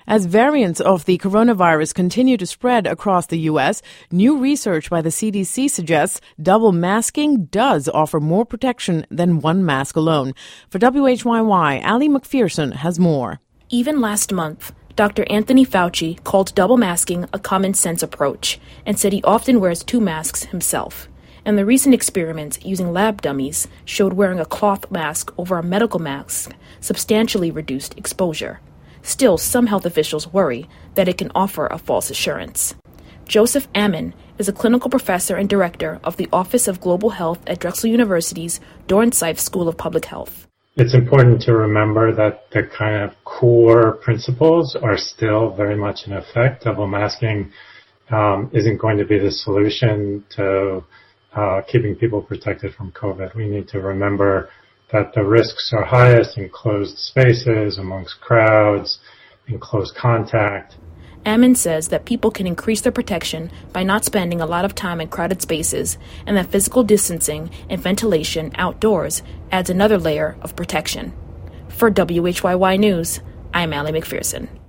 As variants of the coronavirus continue to spread across the U.S., new research by the CDC suggests double masking does offer more protection than one mask alone. For WHYY, Allie McPherson has more. Even last month, Dr. Anthony Fauci called double masking a common sense approach and said he often wears two masks himself. And the recent experiments using lab dummies showed wearing a cloth mask over a medical mask substantially reduced exposure. Still, some health officials worry that it can offer a false assurance. Joseph Ammon is a clinical professor and director of the Office of Global Health at Drexel University's Dornsife School of Public Health. It's important to remember that the kind of core principles are still very much in effect. Double masking isn't going to be the solution to keeping people protected from COVID. We need to remember that the risks are highest in closed spaces, amongst crowds, in close contact. Ammon says that people can increase their protection by not spending a lot of time in crowded spaces, and that physical distancing and ventilation outdoors adds another layer of protection. For WHYY News, I'm Allie McPherson.